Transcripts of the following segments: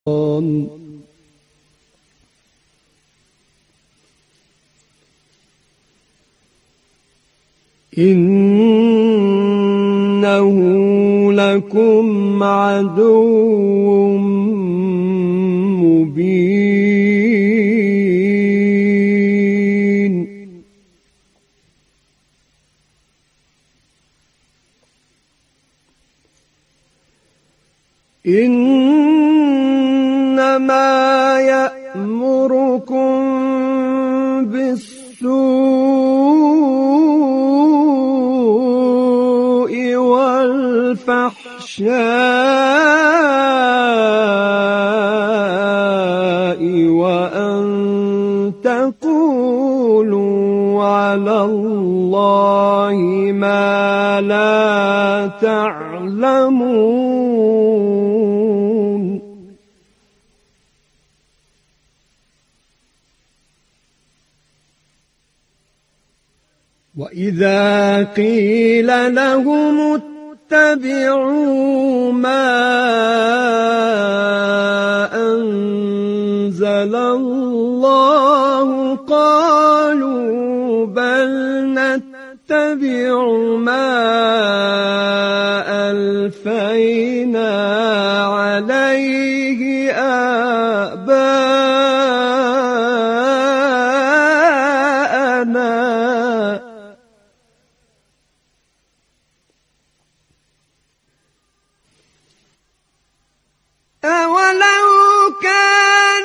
إنه لكم عدو مبين إنما يأمركم بالسوء والفحشاء وأن تقولوا على الله ما لا تعلمون وإذا قيل لهم اتبعوا ما أنزل الله قالوا بل نتبع ما ألفينا عليه آباءنا أولو كان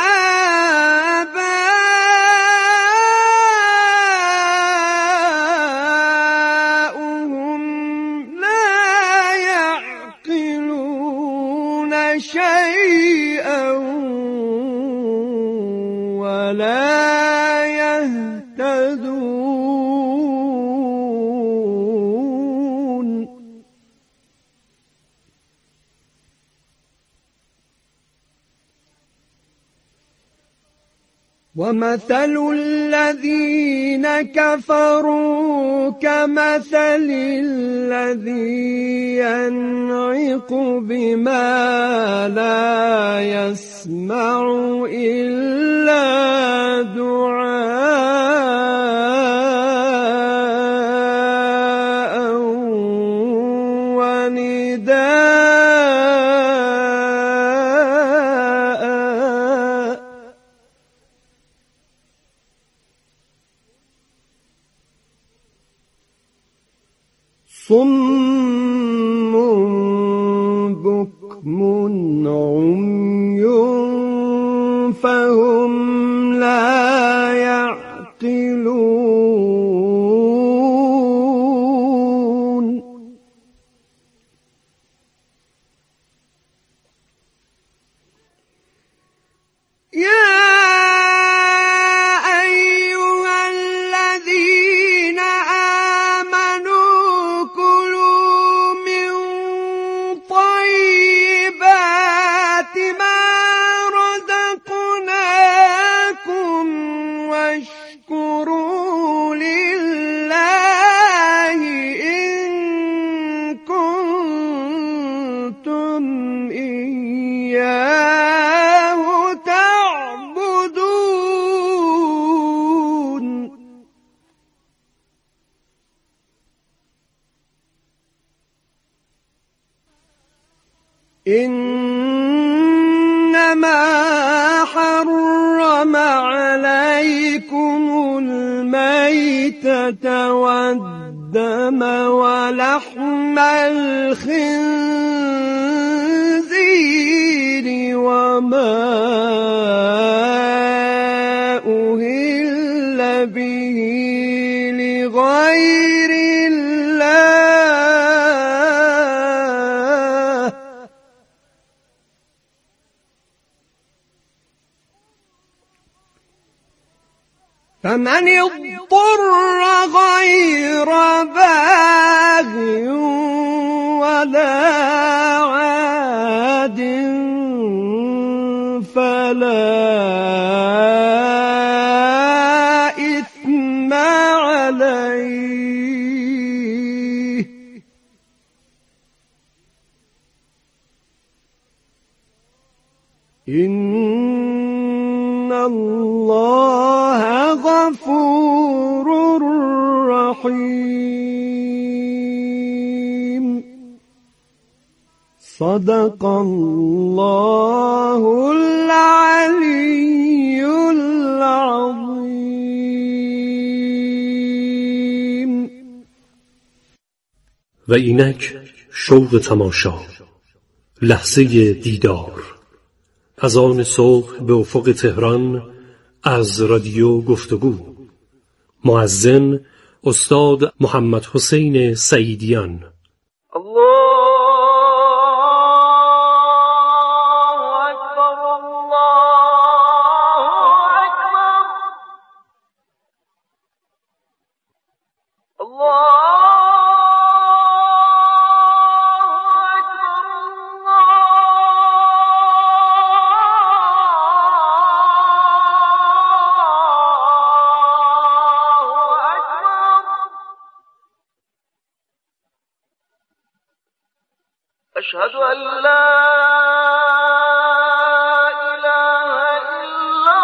آباؤهم لا يعقلون شيئا ولا يهتدون ومثل الذين كفروا كمثل الذي ينعق بما لا يسمع إلا دعاء ونداء صم بكم عمي فهم لا يعقلون يا أيها الذين آمنوا كلوا من طيبات ما رزقناكم واشكروا لله إن كنتم إياه تعبدون إنما حرم عليكم الميتة والدم ولحم الخنزير وما أهل به لغير الله فمن اضطر غير باغ ولا عاد فلا إثم عليه إن الله غفور رحيم. صدق الله العلي العظيم. و اینک شوق تماشا، لحظه دیدار، از آن صبح به افق تهران، از رادیو گفتگو. مؤذن استاد محمد حسین سعیدیان. أشهد أن لا إله إلا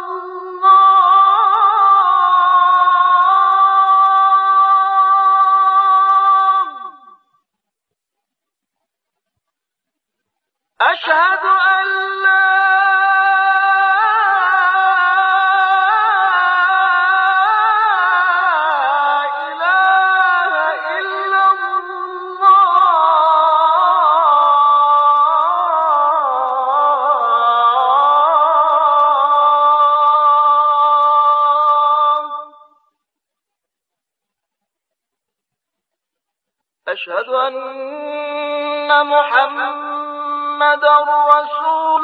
الله. أشهد أن لا أشهد أن محمدًا رسول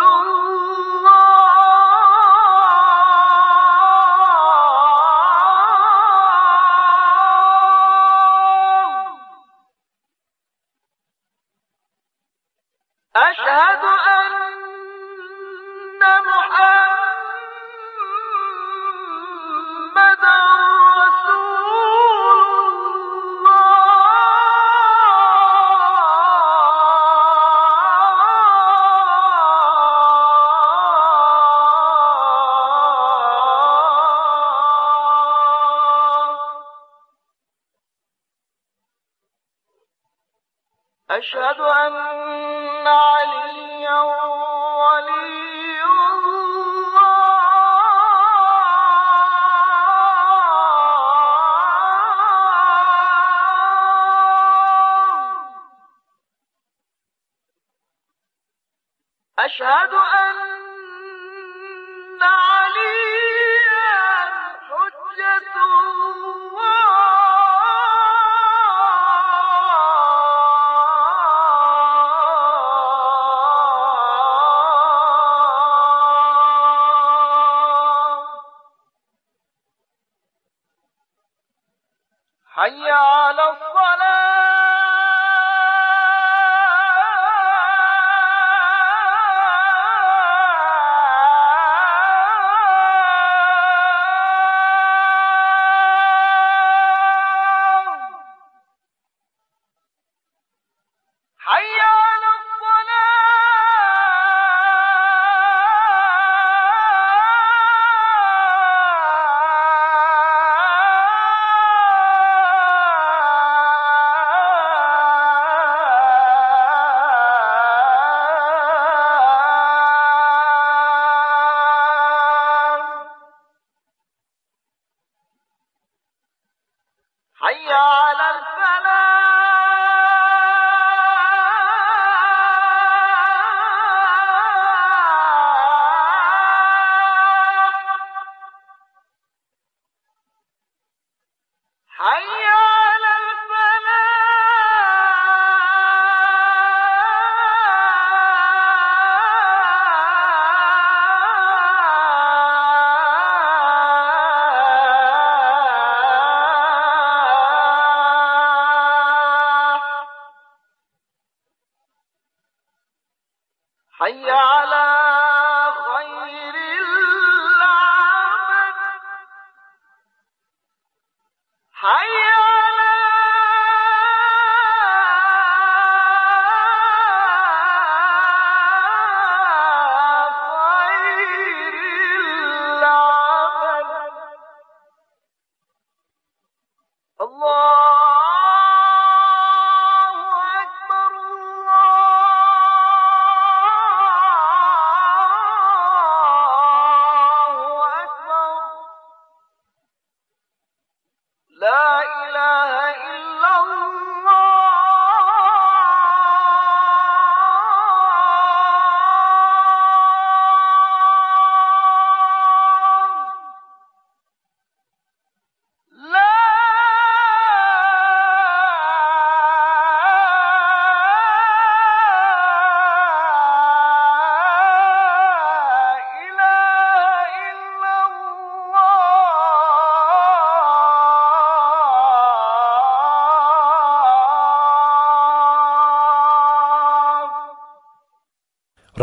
الله. أشهد أن محمدًا أشهد أن عليا ولي الله. أشهد أن عليا حجة الله. حي على الصلاة.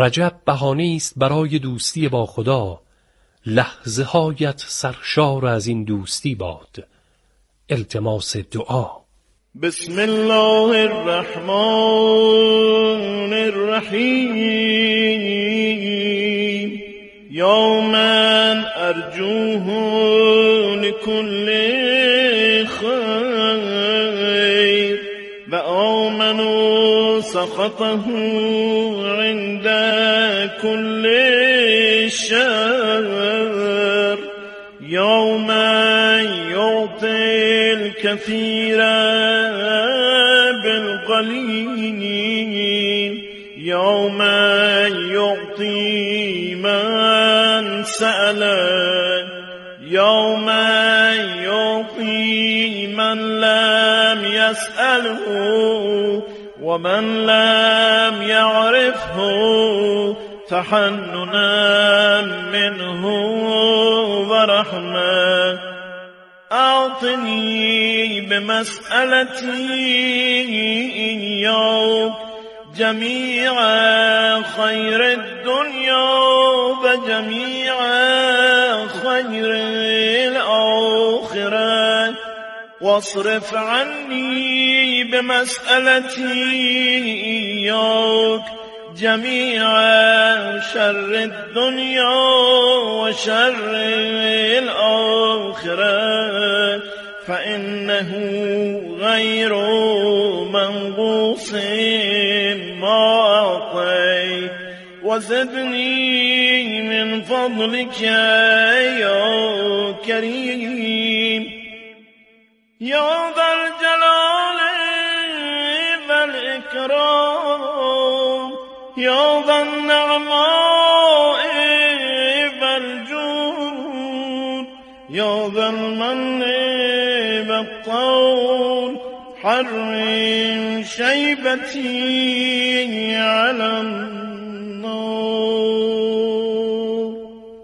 رجب بهانه است برای دوستی با خدا. لحظه هایت سرشار از این دوستی باد. التماس دعا. بسم الله الرحمن الرحیم. یا من ارجوه لكل خیر و آمنوا سخطه عند كل شر. یا من یعطی الكثير بالقلیل. یا من یعطی من سأل. یا من یعطی من لم يسأله ومن لم يعرفه تحننا منه ورحمة. أعطني بمسألتي إياك جميع خير الدنيا وجميع خير الآخرة واصرف عني بمسألتي إياك جميع شر الدنيا وشر الآخرة فإنه غير منقوص ما أعطيت وزدني من فضلك يا كريم. يا ذا الجلال والإكرام. يا ذا النعماء والجود. يا ذا المن والطول. حرم شيبتي على النار.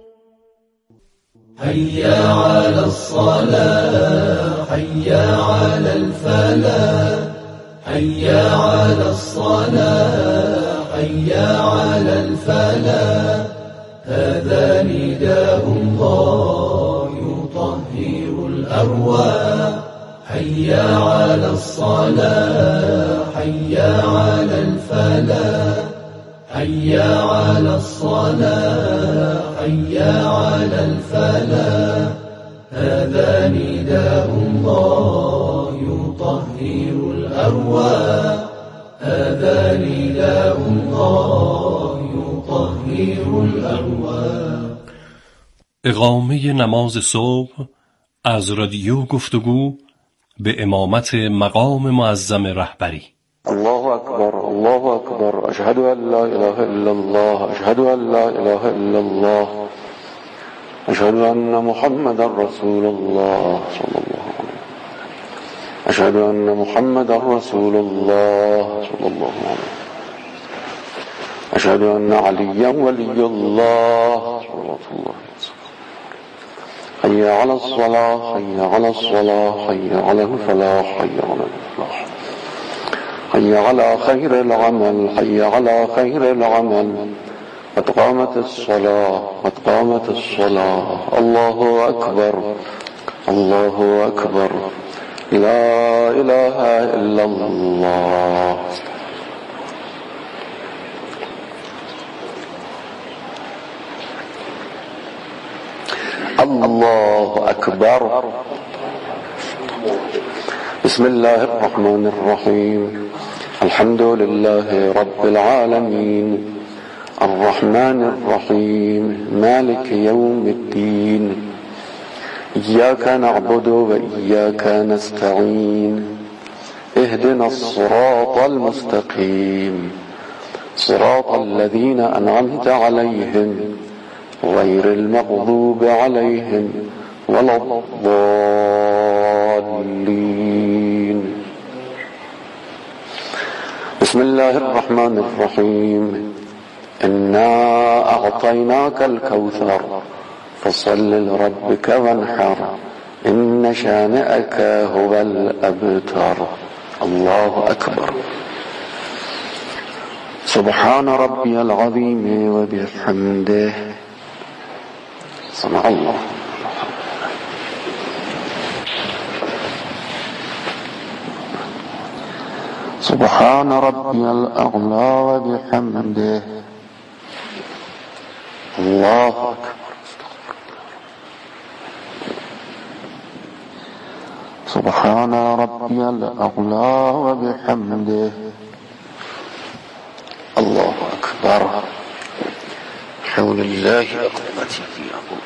هيا على الصلاة هيا على الفلاح. هيا على الصلاة هيا على الفلاح. هذا نداء الله يطهر الأرواح. هيا على الصلاة هيا على الفلاح. هيا على الصلاة هيا على الفلاح. هذا نداء الله يطهر الأرواح. هذا نداء الله يطهر الأرواح. اقامه نماز صبح از رادیو گفتگو به امامت مقام معظم رهبری. الله أكبر الله أكبر. أشهد أن لا إله إلا الله. أشهد أن لا إله إلا الله. أشهد أن محمد رسول الله صلى الله عليه وسلم. أشهد أن محمد رسول الله صلى الله عليه وسلم. أشهد أن عليا ولي الله صلى الله عليه وسلم. حي على الصلاة حي على الصلاة حي على الفلاح حي على الفلاح. حي على خير العمل حي على خير العمل. قد قامت الصلاة قد قامت الصلاة. الله أكبر الله أكبر. لا إله إلا الله. الله أكبر. بسم الله الرحمن الرحيم. الحمد لله رب العالمين الرحمن الرحيم مالك يوم الدين. إياك نعبد وإياك نستعين. اهدنا الصراط المستقيم صراط الذين أنعمت عليهم غير المغضوب عليهم ولا الضالين. بسم الله الرحمن الرحيم. إنا أعطيناك الكوثر فصل لربك وانحر إن شانئك هو الأبتر. الله أكبر. سبحان ربي العظيم وبحمده. صنع الله. سبحان ربي الأعلى وبحمده. الله أكبر. سبحان ربي الأعلى وبحمده. الله أكبر. حول الله أقوتي أقول.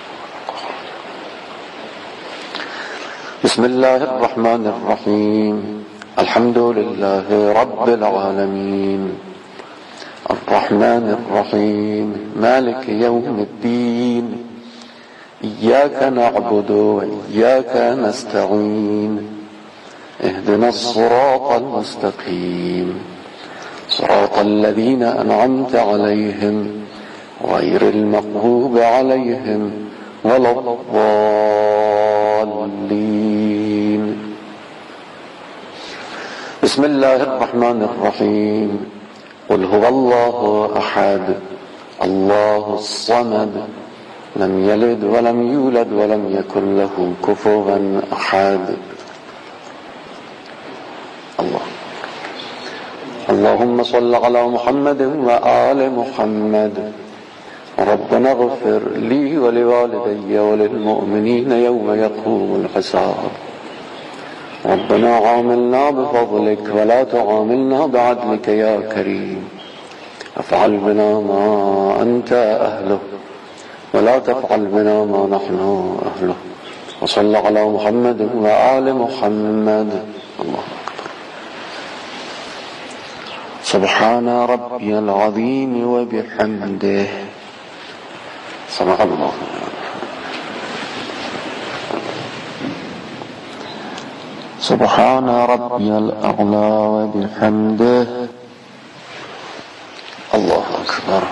بسم الله الرحمن الرحيم. الحمد لله رب العالمين الرحمن الرحيم مالك يوم الدين إياك نعبد وإياك نستعين اهدنا الصراط المستقيم صراط الذين أنعمت عليهم غير المغضوب عليهم ولا الضالين. بسم الله الرحمن الرحيم. قل هو الله أحد الله الصمد لم يلد ولم يولد ولم يكن له كفوا أحد. اللهم صل على محمد وآل محمد. ربنا اغفر لي ولوالدي وللمؤمنين يوم يقوم الحساب. ربنا عاملنا بفضلك ولا تعاملنا بعدلك يا كريم. افعل بنا ما أنت أهله ولا تفعل بنا ما نحن أهله. وصل على محمد وآل محمد. الله أكبر. سبحان ربي العظيم وبحمده. صدق الله. سبحان ربي الأعلى وبحمده. الله أكبر.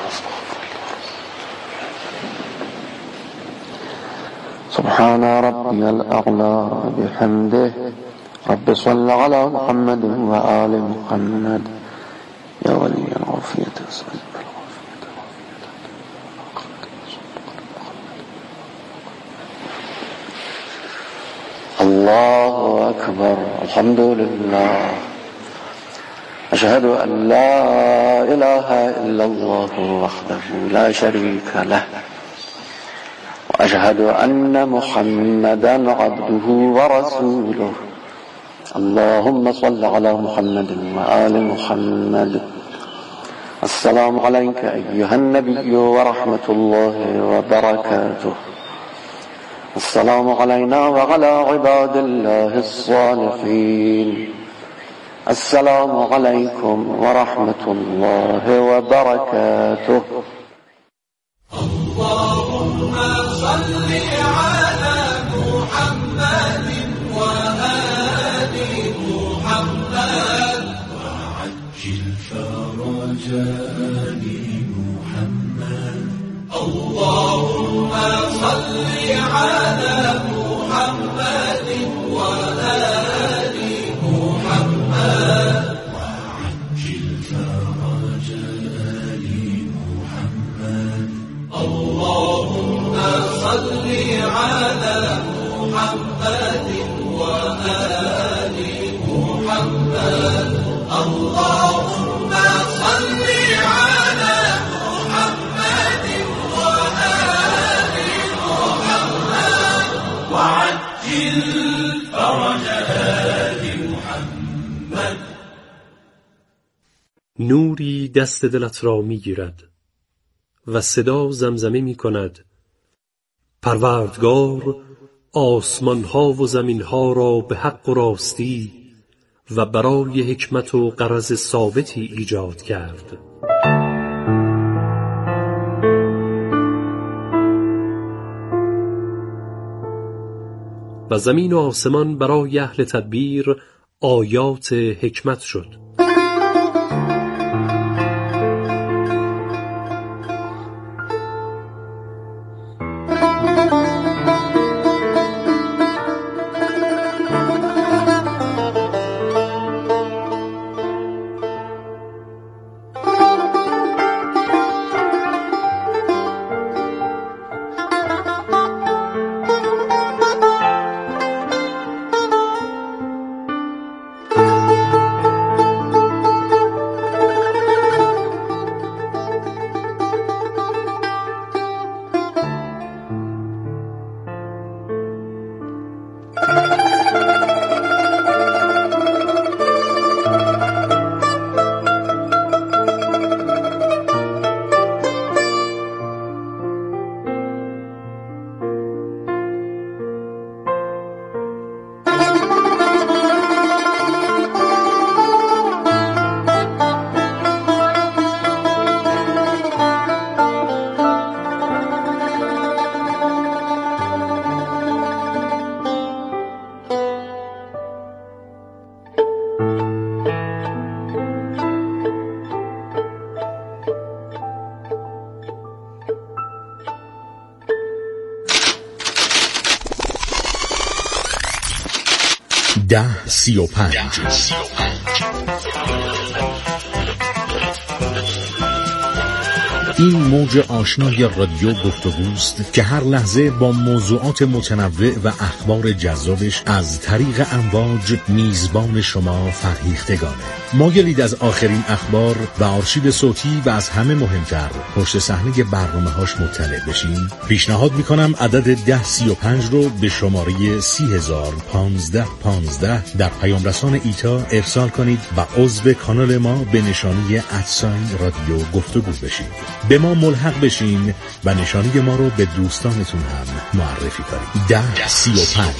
سبحان ربي الأعلى وبحمده. رب صل على محمد وآل محمد. يا ولي العافية أسألك الله أكبر. الحمد لله. أشهد أن لا إله إلا الله وحده لا شريك له وأشهد أن محمدا عبده ورسوله. اللهم صل على محمد وآل محمد. السلام عليك أيها النبي ورحمة الله وبركاته. السلام علينا وعلى عباد الله الصالحين. السلام عليكم ورحمة الله وبركاته. اللهم صل على محمد وآل محمد وعجل فرج آل محمد. اللهم صل على محمد وآل محمد وعجل فرج آل محمد. اللهم صل على محمد وآل محمد. اللهم صل على محمد وآل محمد وعجل فرج آل محمد. نوری دست دلت را می گیرد و صدا زمزمه می کند پروردگار آسمانها و زمینها را به حق و راستی و برای حکمت و غرض ثابتی ایجاد کرد. و زمین و آسمان برای اهل تدبیر آیات حکمت شد. 1035. این موج آشنای رادیو گفتگوست که هر لحظه با موضوعات متنوع و اخبار جذابش از طریق امواج میزبان شما فرهیختگانه. مایلید از آخرین اخبار و آرشیو صوتی و از همه مهمتر پشت صحنه برنامه‌هاش مطلع بشین؟ پیشنهاد میکنم عدد 1035 رو به شماره 3001515 در پیام رسان ایتا ارسال کنید و عضو کانال ما به نشانی @رادیو گفتگو بشید. به ما ملحق بشین و نشانی ما رو به دوستانتون هم معرفی کنید. 1035.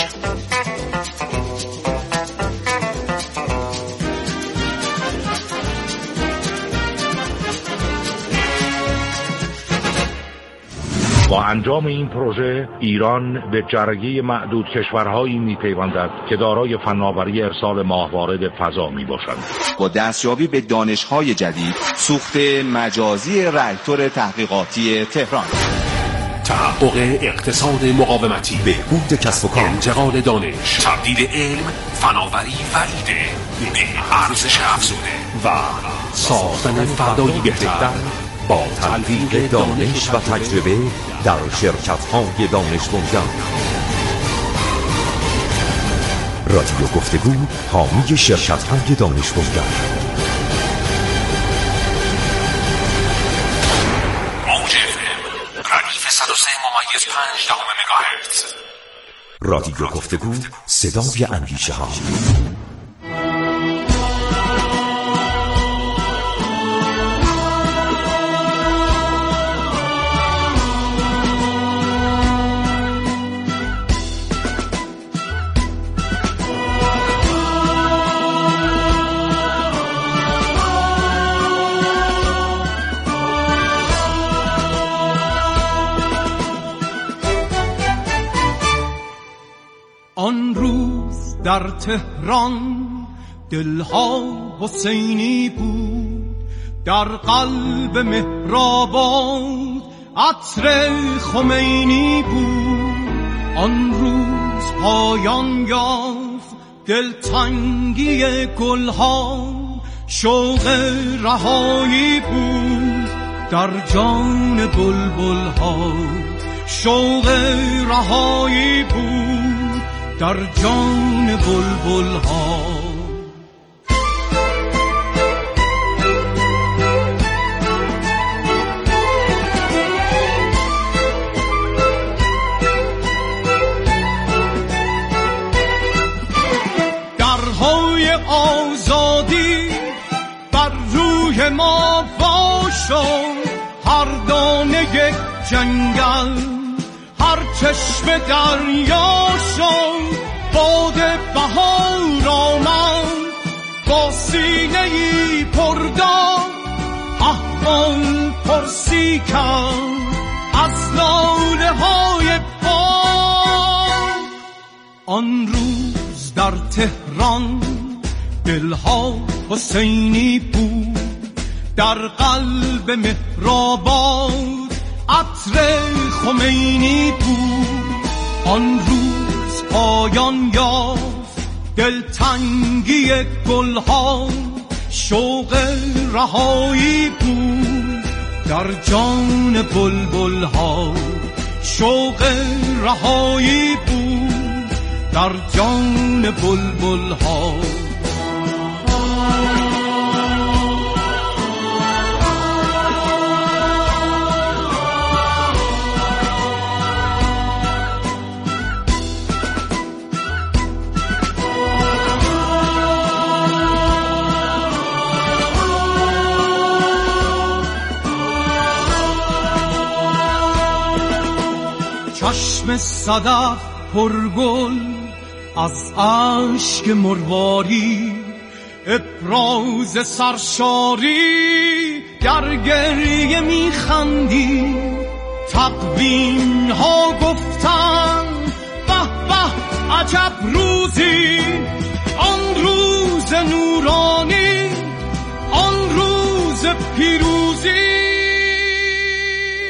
با انجام این پروژه ایران به جرگه معدود کشورهایی میپیوندد که دارای فناوری ارسال ماهوارد فضا میباشند. با دستیابی به دانش‌های جدید، سوخت مجازی راکتور تحقیقاتی تهران، تحقق اقتصاد مقاومتی، بهبود کسب و کار، انتقال دانش، تبدیل علم، فناوری و ایده به ارزش افزوده و ساختن فردایی بهتر با تلفیق دانش و تجربه در شرکت‌های دانش بنیان. رادیو گفتگو حامی شرکت‌های دانش بنیان. موج FM ردیف 103.5 مگاهرتز. رادیو گفتگو صدای اندیشه ها. آن روز در تهران دلها حسینی بود، در قلب مهرآباد عطر خمینی بود. آن روز پایان یافت دلتنگی گلها، شوق رهایی بود در جان بلبلها، شوق رهایی بود در جان بلبل‌ها. درهای آزادی بر روی ما وا شد، هر دانه یک جنگل، هر چشم دریا شد. باد بهار آمد با سینه‌ای پردار، احوال پرسی کرد از ناله‌های باد. آن روز در تهران دلها حسینی بود، در قلب مهرآباد عطر خمینی بود. آن روز پایان یافت دلتنگی گلها، شوق رهایی بود در جان بلبلها، شوق رهایی بود در جان بلبلها. چشم صدف پرگل از اشک مرواری، ابراز سرشاری در گریه میخندی. تقویم ها گفتن به به عجب روزی، آن روز نورانی، آن روز پیروزی.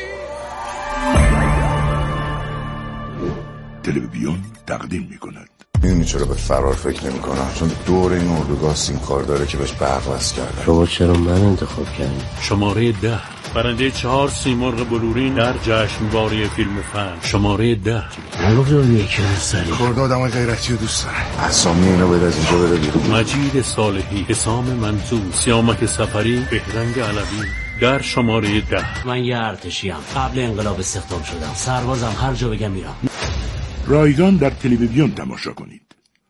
تلویزیون تقدیم می‌کند. میدونی چرا به فرار فکر نمی کنم؟ چون دور این اردوگاه سیم داره که بهش برق وصل کردن. شما چرا من انتخاب کردی؟ شماره 10 برنده 4 سیمرغ بلورین در جشنواره فیلم فن. شماره 10 نگفتم یکی رو سری خورده آدم غیرتی رو دوست داره. اسامی اینو باید از اینجا بده بیرون. مجید صالحی، حسام منصور، سیامک سفری، بهرنگ علوی در شماره 10. من یه ارتشیم، قبل انقلاب استخدام شدم، سربازم، هر جا بگم میرم. رایگان در تلویزیون تماشا کنید.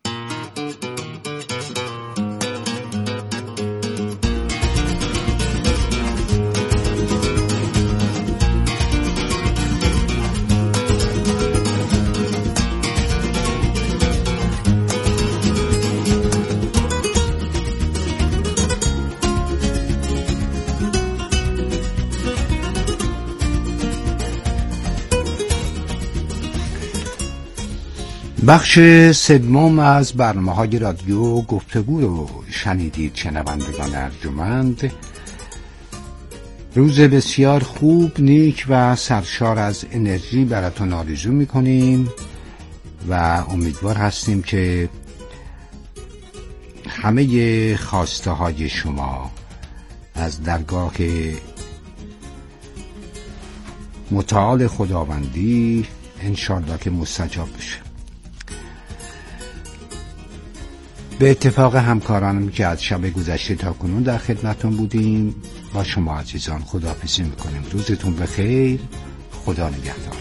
بخش سوم از برنامه‌های رادیو گفتگو رو شنیدید شنوندگان ارجمند. روز بسیار خوب، نیک و سرشار از انرژی براتون آرزو می‌کنیم و امیدوار هستیم که همه خواسته های شما از درگاه متعال خداوندی انشالله که مستجاب بشه. به اتفاق همکارانم که از شب گذشته تا کنون در خدمتون بودیم با شما عزیزان خداحافظی میکنیم. روزتون بخیر، خدا نگهدار.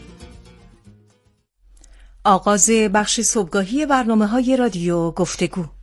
آغاز بخش صبحگاهی برنامه‌های رادیو گفتگو.